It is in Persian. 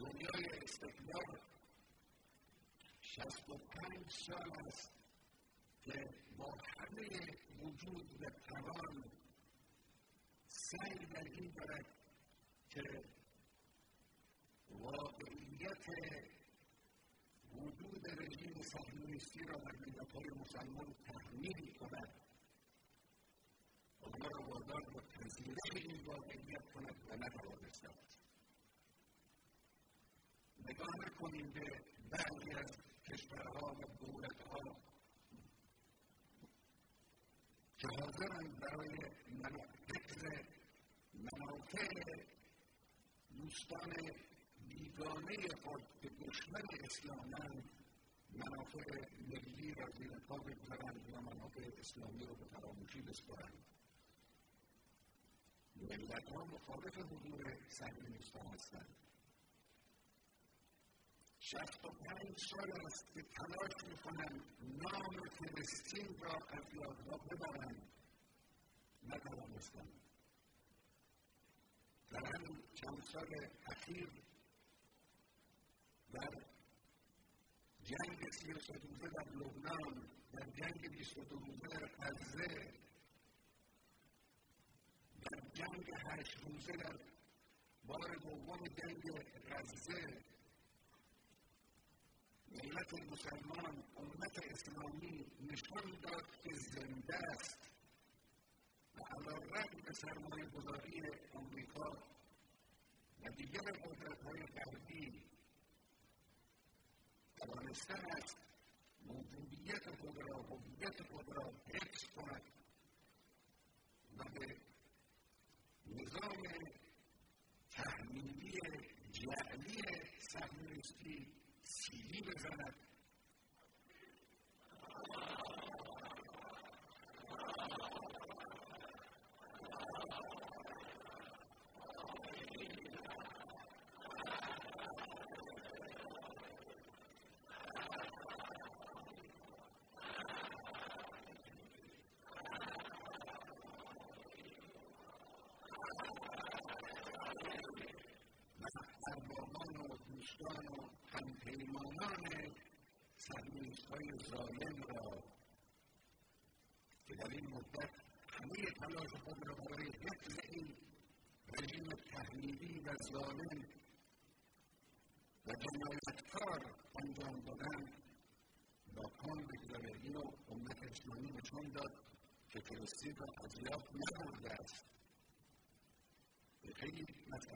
دنیای استقلال 65 سال است که با همه وجود و توان سعی در این دارد که واقعیت وجود رژیم صهیونیستی را در ملت‌های مسلمان تحمیل کند، آنها را وادار به پذیرش این واقعیت کند و نتوانسته است. نگاه نکنیم به بعضی از کشورها و دولت‌ها که حاضرند برای حفظ منافع دوستان بیگانه خود که دشمن اسلامند منافع ملی را زیر پا بگذارند یا منافع اسلامی را به فراموشی بسپارند. ملت‌ها مخالف حضور صهیونیست‌ها هستند. 65 سال است که تلاش می‌کنند نام فلسطین را از یادها ببرند، نتوانستند. در همین چند سال اخیر در جنگ 33 روزه در لبنان، در جنگ 22 روزه در غزه، در جنگ 8 روزه در بار دوم جنگ غزه، ملت مسلمان، امت اسلامی نشان داد که زنده است و علی‌رغم سرمایه‌گذاری آمریکا و دیگر قدرت‌های غربی توانسته است موجودیت خود را، هویت خود را حفظ کند و به نظام تحمیلی جعلی صهیونیستی سیلی بزند. اربابان و دوستان و همپیمانان صهیونیست‌های ظالم را که در این مدت همه تلاش خود را برای حفظ این رژیم تحمیلی و ظالم و جنایتکار انجام دادند ناکام بگذاره. اینو امت اسلامی نشان داد که فلسطین را از یاد نبرده است. خیلی مسئله